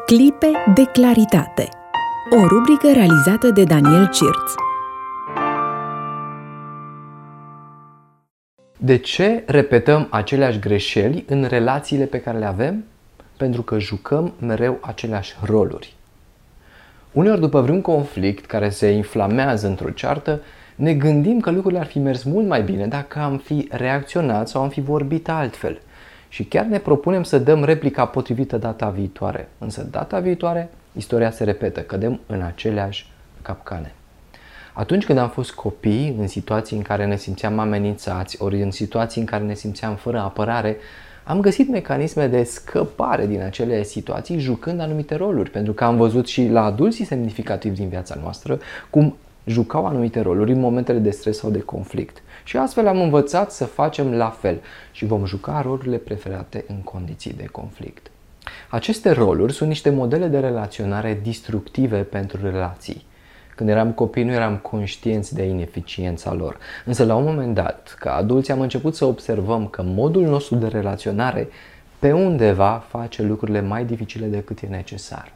Clipe de claritate. O rubrică realizată de Daniel Cirț. De ce repetăm aceleași greșeli în relațiile pe care le avem? Pentru că jucăm mereu aceleași roluri. Uneori, după vreun conflict care se inflamează într-o ceartă, ne gândim că lucrurile ar fi mers mult mai bine dacă am fi reacționat sau am fi vorbit altfel. Și chiar ne propunem să dăm replica potrivită data viitoare. Însă data viitoare, istoria se repetă, cădem în aceleași capcane. Atunci când am fost copii, în situații în care ne simțeam amenințați, ori în situații în care ne simțeam fără apărare, am găsit mecanisme de scăpare din acele situații jucând anumite roluri, pentru că am văzut și la adulții semnificativi din viața noastră cum jucau anumite roluri în momentele de stres sau de conflict. Și astfel am învățat să facem la fel și vom juca rolurile preferate în condiții de conflict. Aceste roluri sunt niște modele de relaționare destructive pentru relații. Când eram copii nu eram conștienți de ineficiența lor, însă la un moment dat, ca adulți, am început să observăm că modul nostru de relaționare pe undeva face lucrurile mai dificile decât e necesar.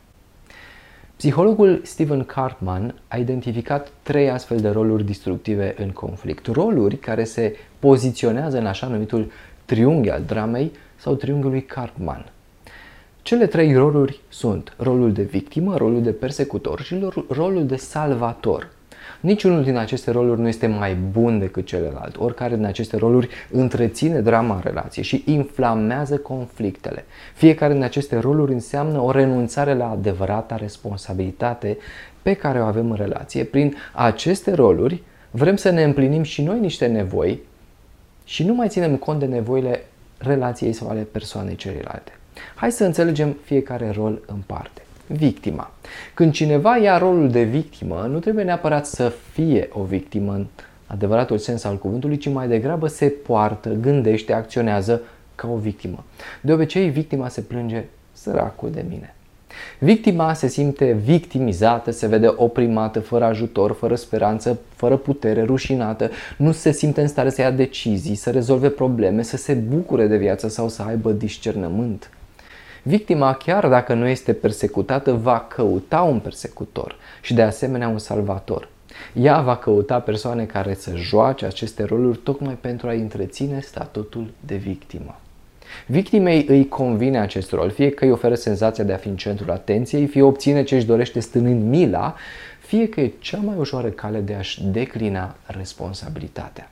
Psihologul Stephen Karpman a identificat 3 astfel de roluri destructive în conflict. Roluri care se poziționează în așa numitul triunghi al dramei sau triunghiul lui Karpman. Cele 3 roluri sunt rolul de victimă, rolul de persecutor și rolul de salvator. Niciunul din aceste roluri nu este mai bun decât celălalt. Oricare din aceste roluri întreține drama în relație și inflamează conflictele. Fiecare din aceste roluri înseamnă o renunțare la adevărata responsabilitate pe care o avem în relație. Prin aceste roluri vrem să ne împlinim și noi niște nevoi și nu mai ținem cont de nevoile relației sau ale persoanei celelalte. Hai să înțelegem fiecare rol în parte. Victima. Când cineva ia rolul de victimă, nu trebuie neapărat să fie o victimă în adevăratul sens al cuvântului, ci mai degrabă se poartă, gândește, acționează ca o victimă. De obicei, victima se plânge: săracul de mine. Victima se simte victimizată, se vede oprimată, fără ajutor, fără speranță, fără putere, rușinată, nu se simte în stare să ia decizii, să rezolve probleme, să se bucure de viață sau să aibă discernământ. Victima, chiar dacă nu este persecutată, va căuta un persecutor și de asemenea un salvator. Ea va căuta persoane care să joace aceste roluri tocmai pentru a întreține statutul de victimă. Victimei îi convine acest rol, fie că îi oferă senzația de a fi în centrul atenției, fie obține ce își dorește stârnind mila, fie că e cea mai ușoară cale de a-și declina responsabilitatea.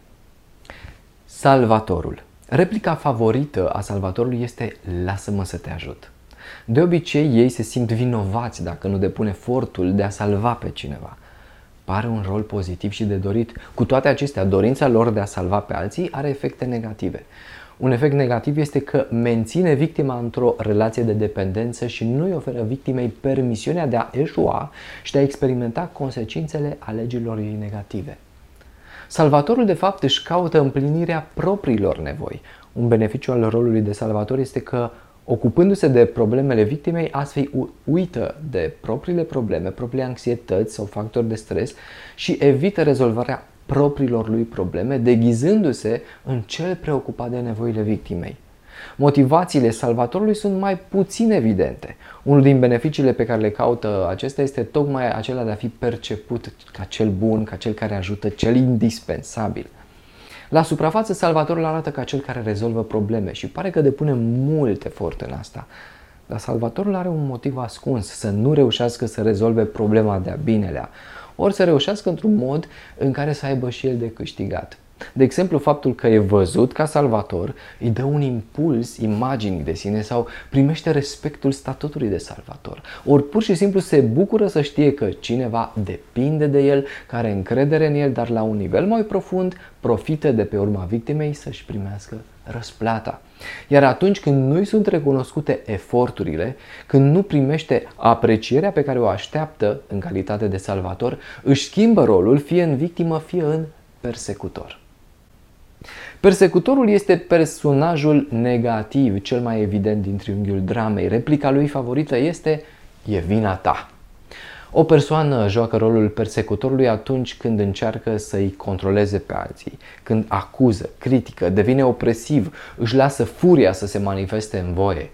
Salvatorul. Replica favorită a salvatorului este: lasă-mă să te ajut. De obicei, ei se simt vinovați dacă nu depun efortul de a salva pe cineva. Pare un rol pozitiv și de dorit. Cu toate acestea, dorința lor de a salva pe alții are efecte negative. Un efect negativ este că menține victima într-o relație de dependență și nu îi oferă victimei permisiunea de a eșua și de a experimenta consecințele alegerilor ei negative. Salvatorul, de fapt, își caută împlinirea propriilor nevoi. Un beneficiu al rolului de salvator este că, ocupându-se de problemele victimei, astfel uită de propriile probleme, propriile anxietăți sau factori de stres și evită rezolvarea propriilor lui probleme, deghizându-se în cel preocupat de nevoile victimei. Motivațiile salvatorului sunt mai puțin evidente. Unul din beneficiile pe care le caută acesta este tocmai acela de a fi perceput ca cel bun, ca cel care ajută, cel indispensabil. La suprafață, salvatorul arată ca cel care rezolvă probleme și pare că depune mult efort în asta. Dar salvatorul are un motiv ascuns: să nu reușească să rezolve problema de-a binelea, ori să reușească într-un mod în care să aibă și el de câștigat. De exemplu, faptul că e văzut ca salvator îi dă un impuls imaginii de sine sau primește respectul statutului de salvator. Ori pur și simplu se bucură să știe că cineva depinde de el, că are încredere în el, dar la un nivel mai profund profită de pe urma victimei să-și primească răsplata. Iar atunci când nu-i sunt recunoscute eforturile, când nu primește aprecierea pe care o așteaptă în calitate de salvator, își schimbă rolul fie în victimă, fie în persecutor. Persecutorul este personajul negativ, cel mai evident din triunghiul dramei. Replica lui favorită este: e vina ta. O persoană joacă rolul persecutorului atunci când încearcă să-i controleze pe alții, când acuză, critică, devine opresiv, își lasă furia să se manifeste în voie.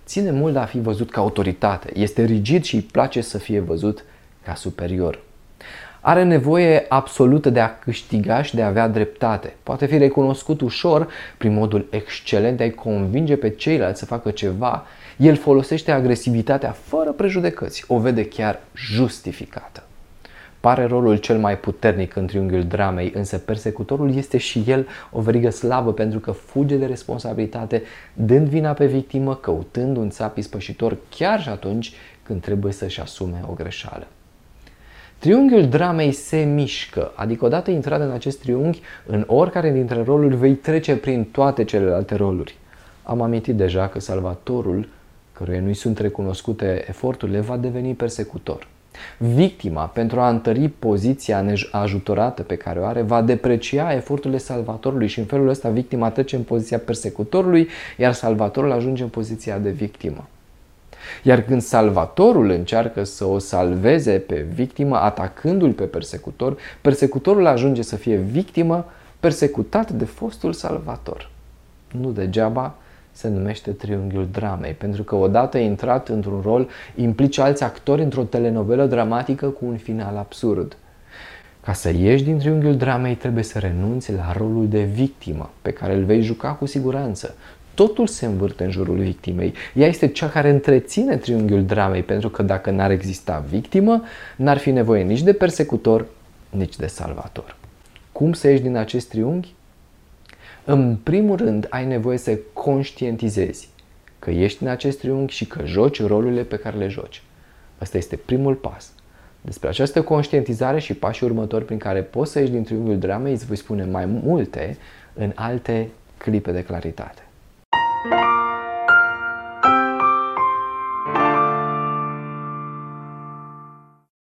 ține mult de a fi văzut ca autoritate, este rigid și îi place să fie văzut ca superior. Are nevoie absolută de a câștiga și de a avea dreptate. Poate fi recunoscut ușor prin modul excelent de a-i convinge pe ceilalți să facă ceva. El folosește agresivitatea fără prejudecăți, o vede chiar justificată. Pare rolul cel mai puternic în triunghiul dramei, însă persecutorul este și el o verigă slabă pentru că fuge de responsabilitate, dând vina pe victimă, căutând un țap ispășitor chiar și atunci când trebuie să-și asume o greșeală. Triunghiul dramei se mișcă, adică odată intrat în acest triunghi, în oricare dintre roluri vei trece prin toate celelalte roluri. Am amintit deja că salvatorul, căruia nu-i sunt recunoscute eforturile, va deveni persecutor. Victima, pentru a întări poziția neajutorată pe care o are, va deprecia eforturile salvatorului și în felul ăsta victima trece în poziția persecutorului, iar salvatorul ajunge în poziția de victimă. Iar când salvatorul încearcă să o salveze pe victimă atacându-l pe persecutor, persecutorul ajunge să fie victimă persecutat de fostul salvator. Nu degeaba se numește triunghiul dramei, pentru că odată intrat într-un rol implici alți actori într-o telenovelă dramatică cu un final absurd. Ca să ieși din triunghiul dramei trebuie să renunți la rolul de victimă, pe care îl vei juca cu siguranță. Totul se învârte în jurul victimei. Ea este cea care întreține triunghiul dramei, pentru că dacă n-ar exista victimă, n-ar fi nevoie nici de persecutor, nici de salvator. Cum să ieși din acest triunghi? În primul rând, ai nevoie să conștientizezi că ești în acest triunghi și că joci rolurile pe care le joci. Ăsta este primul pas. Despre această conștientizare și pașii următori prin care poți să ieși din triunghiul dramei îți voi spune mai multe în alte clipe de claritate.